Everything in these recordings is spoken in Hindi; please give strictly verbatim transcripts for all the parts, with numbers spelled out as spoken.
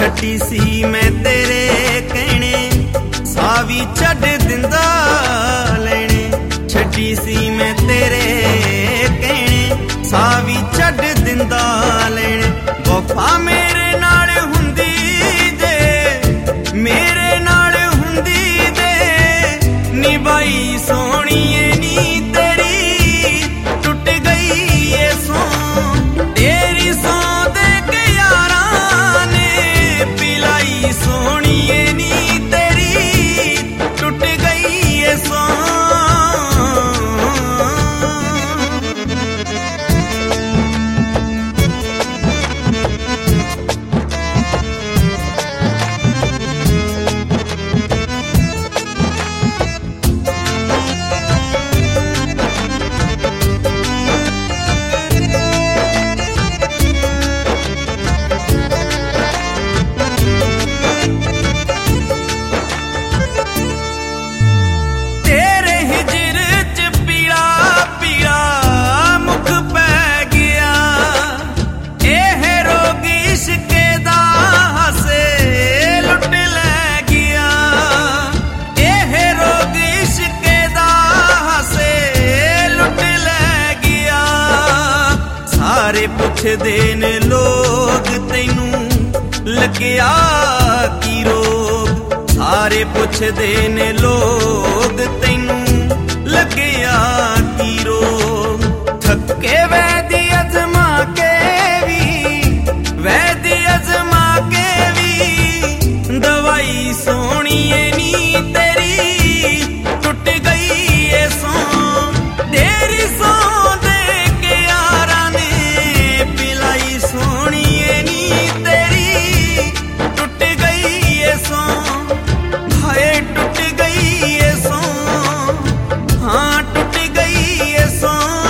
छड्डी सी मैं तेरे कहने सावी छड्ड दिंदा लेने छड्डी सी मैं तेरे कहने सावी छड्ड दिंदा लेने वफा मेरे नाल हुंदी जे मेरे नाल हुंदी जे निभाई सोहणीए नी तेरी टुट गई ये सौ तेरी सौ दे के यारां ने पिलाई सोहणीए नी तेरी टुट गई ये सौ पुछदे ने लोग तैनू लग्या की रोग सारे पुछदे ने लोग तैनू लग्या की रोग थके वैदी अजमा के भी वैदी अजमा के भी दवाई सोहणीए नी तेरी टुट गई ये सौ तेरी सौ सोहणीए नी तेरी टुट गई ये सौ हाय टुट गई ये सौ हाँ टुट गई ये सौ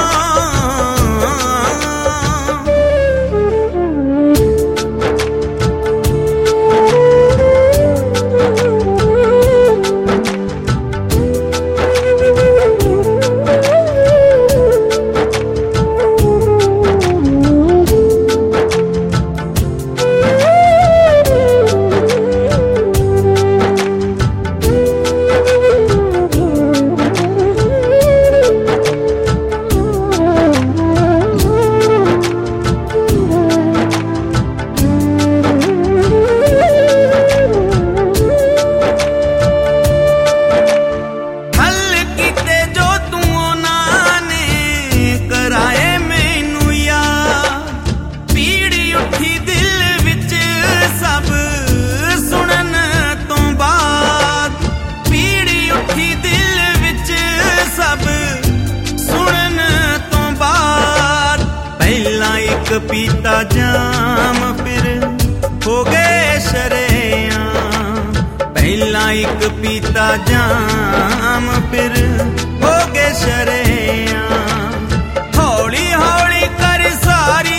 पीता जाम फिर हो गए शरेआम पहला एक पीता जाम फिर हो गए शरेआम हौली हौली कर सारी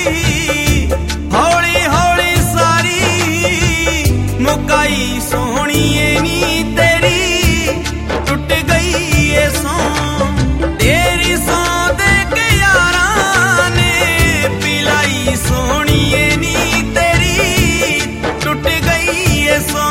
हौली हौली सारी मुकाई सोहणीए नी तेरी टुट गई ये सौ तेरी सौ दे के यारां ने पिलाई सोहणीए नी तेरी टुट गई ये सौ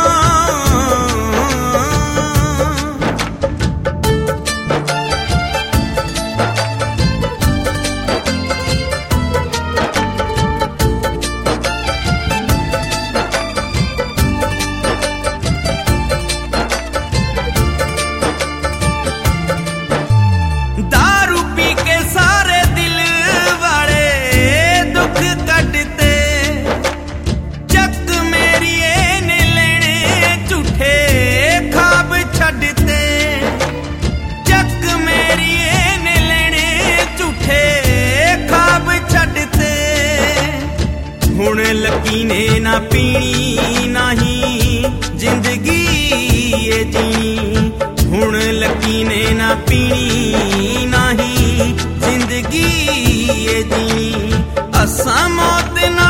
लकी ने ना पीनी नाही जिंदगी ये जीनी हुण लकी ने ना पीनी नाही जिंदगी ये जीनी असा मौत ना